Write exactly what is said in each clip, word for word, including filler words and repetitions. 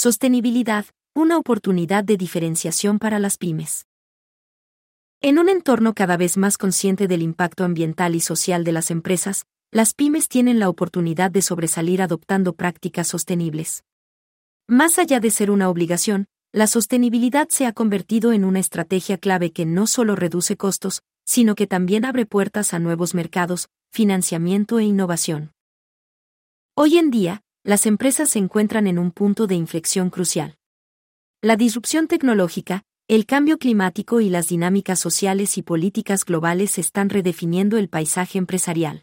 Sostenibilidad, una oportunidad de diferenciación para las pymes. En un entorno cada vez más consciente del impacto ambiental y social de las empresas, las pymes tienen la oportunidad de sobresalir adoptando prácticas sostenibles. Más allá de ser una obligación, la sostenibilidad se ha convertido en una estrategia clave que no solo reduce costos, sino que también abre puertas a nuevos mercados, financiamiento e innovación. Hoy en día, las empresas se encuentran en un punto de inflexión crucial. La disrupción tecnológica, el cambio climático y las dinámicas sociales y políticas globales están redefiniendo el paisaje empresarial.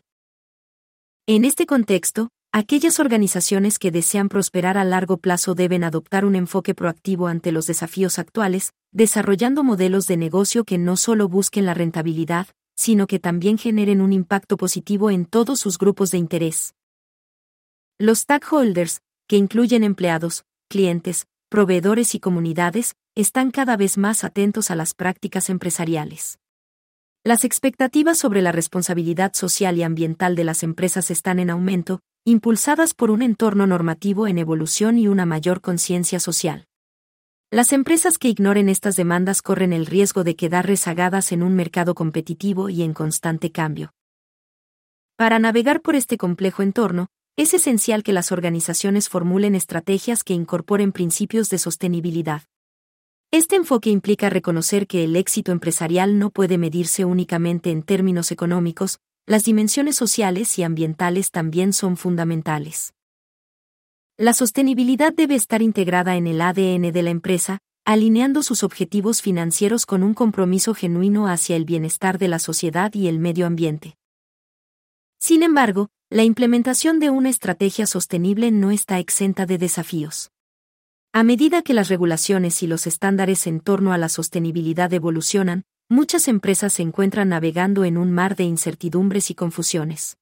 En este contexto, aquellas organizaciones que desean prosperar a largo plazo deben adoptar un enfoque proactivo ante los desafíos actuales, desarrollando modelos de negocio que no solo busquen la rentabilidad, sino que también generen un impacto positivo en todos sus grupos de interés. Los stakeholders, que incluyen empleados, clientes, proveedores y comunidades, están cada vez más atentos a las prácticas empresariales. Las expectativas sobre la responsabilidad social y ambiental de las empresas están en aumento, impulsadas por un entorno normativo en evolución y una mayor conciencia social. Las empresas que ignoren estas demandas corren el riesgo de quedar rezagadas en un mercado competitivo y en constante cambio. Para navegar por este complejo entorno, es esencial que las organizaciones formulen estrategias que incorporen principios de sostenibilidad. Este enfoque implica reconocer que el éxito empresarial no puede medirse únicamente en términos económicos, las dimensiones sociales y ambientales también son fundamentales. La sostenibilidad debe estar integrada en el A D N de la empresa, alineando sus objetivos financieros con un compromiso genuino hacia el bienestar de la sociedad y el medio ambiente. Sin embargo, la implementación de una estrategia sostenible no está exenta de desafíos. A medida que las regulaciones y los estándares en torno a la sostenibilidad evolucionan, muchas empresas se encuentran navegando en un mar de incertidumbres y confusiones.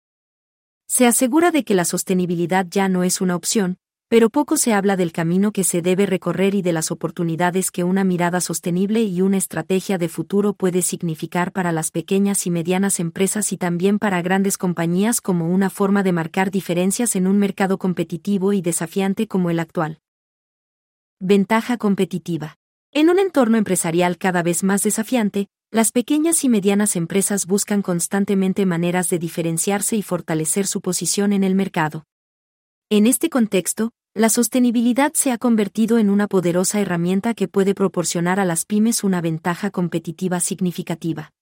Se asegura de que la sostenibilidad ya no es una opción, pero poco se habla del camino que se debe recorrer y de las oportunidades que una mirada sostenible y una estrategia de futuro puede significar para las pequeñas y medianas empresas y también para grandes compañías como una forma de marcar diferencias en un mercado competitivo y desafiante como el actual. Ventaja competitiva. En un entorno empresarial cada vez más desafiante, las pequeñas y medianas empresas buscan constantemente maneras de diferenciarse y fortalecer su posición en el mercado. En este contexto, la sostenibilidad se ha convertido en una poderosa herramienta que puede proporcionar a las pymes una ventaja competitiva significativa.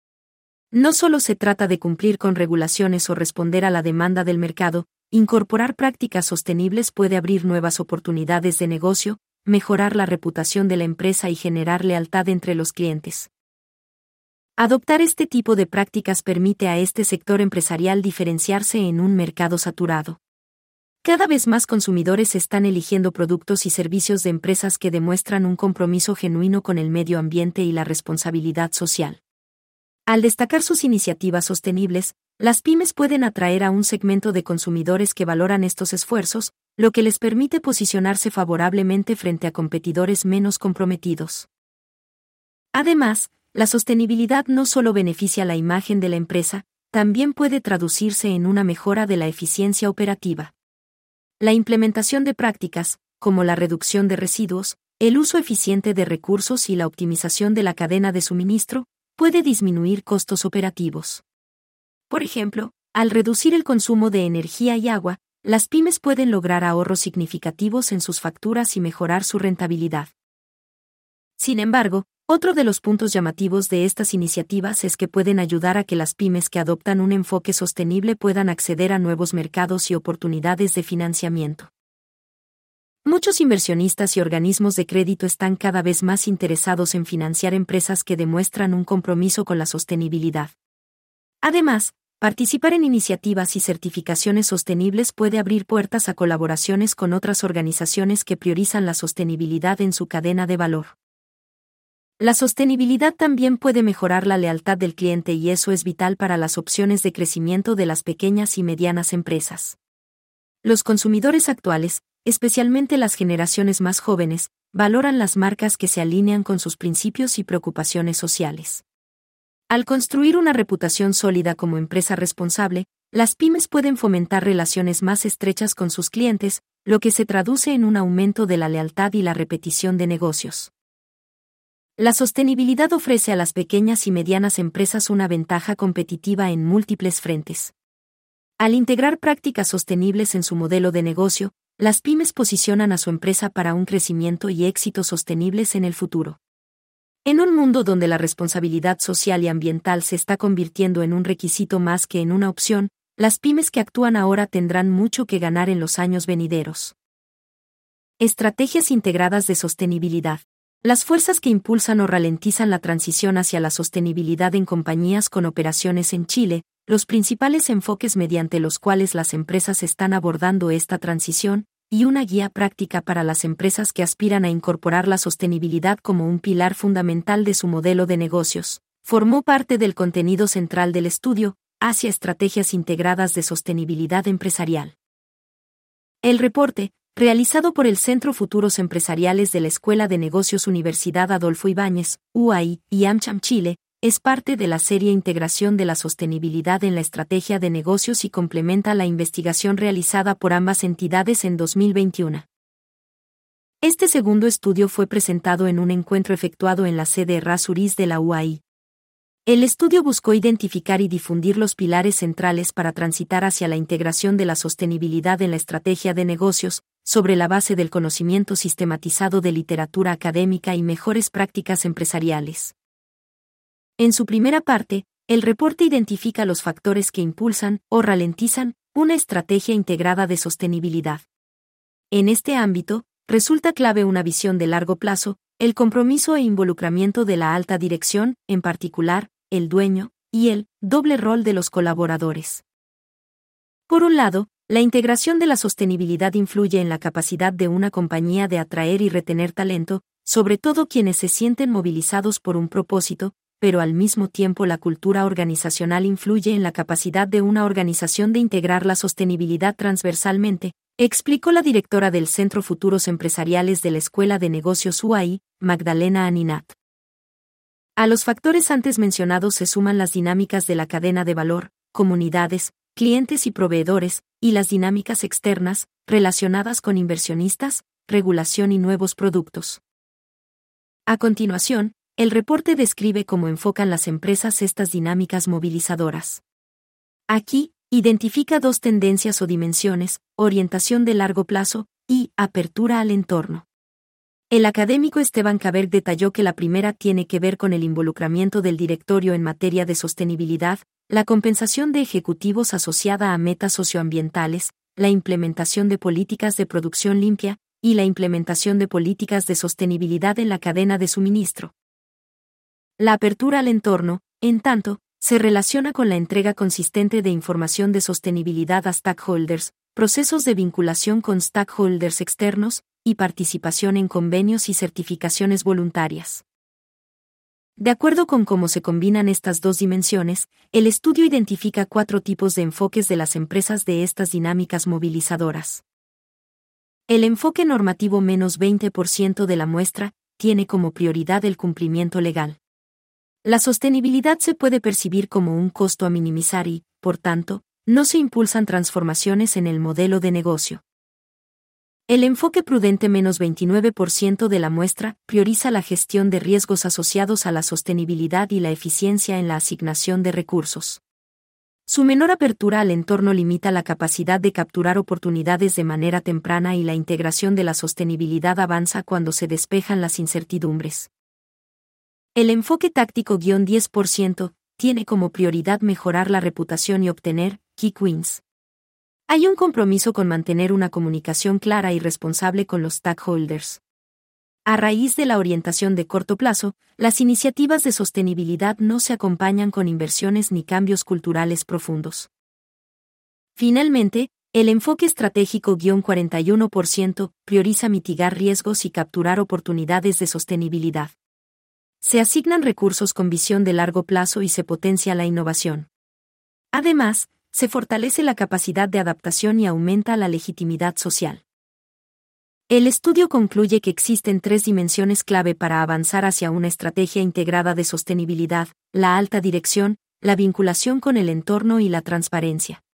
No solo se trata de cumplir con regulaciones o responder a la demanda del mercado, incorporar prácticas sostenibles puede abrir nuevas oportunidades de negocio, mejorar la reputación de la empresa y generar lealtad entre los clientes. Adoptar este tipo de prácticas permite a este sector empresarial diferenciarse en un mercado saturado. Cada vez más consumidores están eligiendo productos y servicios de empresas que demuestran un compromiso genuino con el medio ambiente y la responsabilidad social. Al destacar sus iniciativas sostenibles, las pymes pueden atraer a un segmento de consumidores que valoran estos esfuerzos, lo que les permite posicionarse favorablemente frente a competidores menos comprometidos. Además, la sostenibilidad no solo beneficia la imagen de la empresa, también puede traducirse en una mejora de la eficiencia operativa. La implementación de prácticas, como la reducción de residuos, el uso eficiente de recursos y la optimización de la cadena de suministro, puede disminuir costos operativos. Por ejemplo, al reducir el consumo de energía y agua, las pymes pueden lograr ahorros significativos en sus facturas y mejorar su rentabilidad. Sin embargo, otro de los puntos llamativos de estas iniciativas es que pueden ayudar a que las pymes que adoptan un enfoque sostenible puedan acceder a nuevos mercados y oportunidades de financiamiento. Muchos inversionistas y organismos de crédito están cada vez más interesados en financiar empresas que demuestran un compromiso con la sostenibilidad. Además, participar en iniciativas y certificaciones sostenibles puede abrir puertas a colaboraciones con otras organizaciones que priorizan la sostenibilidad en su cadena de valor. La sostenibilidad también puede mejorar la lealtad del cliente y eso es vital para las opciones de crecimiento de las pequeñas y medianas empresas. Los consumidores actuales, especialmente las generaciones más jóvenes, valoran las marcas que se alinean con sus principios y preocupaciones sociales. Al construir una reputación sólida como empresa responsable, las pymes pueden fomentar relaciones más estrechas con sus clientes, lo que se traduce en un aumento de la lealtad y la repetición de negocios. La sostenibilidad ofrece a las pequeñas y medianas empresas una ventaja competitiva en múltiples frentes. Al integrar prácticas sostenibles en su modelo de negocio, las pymes posicionan a su empresa para un crecimiento y éxito sostenibles en el futuro. En un mundo donde la responsabilidad social y ambiental se está convirtiendo en un requisito más que en una opción, las pymes que actúan ahora tendrán mucho que ganar en los años venideros. Estrategias integradas de sostenibilidad. Las fuerzas que impulsan o ralentizan la transición hacia la sostenibilidad en compañías con operaciones en Chile, los principales enfoques mediante los cuales las empresas están abordando esta transición, y una guía práctica para las empresas que aspiran a incorporar la sostenibilidad como un pilar fundamental de su modelo de negocios, formó parte del contenido central del estudio, hacia estrategias integradas de sostenibilidad empresarial. El reporte, realizado por el Centro Futuros Empresariales de la Escuela de Negocios Universidad Adolfo Ibáñez, U A I, y AmCham Chile, es parte de la serie Integración de la Sostenibilidad en la Estrategia de Negocios y complementa la investigación realizada por ambas entidades en dos mil veintiuno. Este segundo estudio fue presentado en un encuentro efectuado en la sede Errázuriz de la U A I. El estudio buscó identificar y difundir los pilares centrales para transitar hacia la integración de la sostenibilidad en la estrategia de negocios, sobre la base del conocimiento sistematizado de literatura académica y mejores prácticas empresariales. En su primera parte, el reporte identifica los factores que impulsan o ralentizan una estrategia integrada de sostenibilidad. En este ámbito, resulta clave una visión de largo plazo, el compromiso e involucramiento de la alta dirección, en particular, el dueño, y el doble rol de los colaboradores. Por un lado, la integración de la sostenibilidad influye en la capacidad de una compañía de atraer y retener talento, sobre todo quienes se sienten movilizados por un propósito, pero al mismo tiempo la cultura organizacional influye en la capacidad de una organización de integrar la sostenibilidad transversalmente, explicó la directora del Centro Futuros Empresariales de la Escuela de Negocios U A I, Magdalena Aninat. A los factores antes mencionados se suman las dinámicas de la cadena de valor, comunidades, clientes y proveedores, y las dinámicas externas, relacionadas con inversionistas, regulación y nuevos productos. A continuación, el reporte describe cómo enfocan las empresas estas dinámicas movilizadoras. Aquí, identifica dos tendencias o dimensiones: orientación de largo plazo y apertura al entorno. El académico Esteban Caberg detalló que la primera tiene que ver con el involucramiento del directorio en materia de sostenibilidad, la compensación de ejecutivos asociada a metas socioambientales, la implementación de políticas de producción limpia, y la implementación de políticas de sostenibilidad en la cadena de suministro. La apertura al entorno, en tanto, se relaciona con la entrega consistente de información de sostenibilidad a stakeholders, procesos de vinculación con stakeholders externos, y participación en convenios y certificaciones voluntarias. De acuerdo con cómo se combinan estas dos dimensiones, el estudio identifica cuatro tipos de enfoques de las empresas de estas dinámicas movilizadoras. El enfoque normativo menos veinte por ciento de la muestra tiene como prioridad el cumplimiento legal. La sostenibilidad se puede percibir como un costo a minimizar y, por tanto, no se impulsan transformaciones en el modelo de negocio. El enfoque prudente menos veintinueve por ciento de la muestra prioriza la gestión de riesgos asociados a la sostenibilidad y la eficiencia en la asignación de recursos. Su menor apertura al entorno limita la capacidad de capturar oportunidades de manera temprana y la integración de la sostenibilidad avanza cuando se despejan las incertidumbres. El enfoque táctico diez por ciento tiene como prioridad mejorar la reputación y obtener key wins. Hay un compromiso con mantener una comunicación clara y responsable con los stakeholders. A raíz de la orientación de corto plazo, las iniciativas de sostenibilidad no se acompañan con inversiones ni cambios culturales profundos. Finalmente, el enfoque estratégico cuarenta y uno por ciento prioriza mitigar riesgos y capturar oportunidades de sostenibilidad. Se asignan recursos con visión de largo plazo y se potencia la innovación. Además, se fortalece la capacidad de adaptación y aumenta la legitimidad social. El estudio concluye que existen tres dimensiones clave para avanzar hacia una estrategia integrada de sostenibilidad: la alta dirección, la vinculación con el entorno y la transparencia.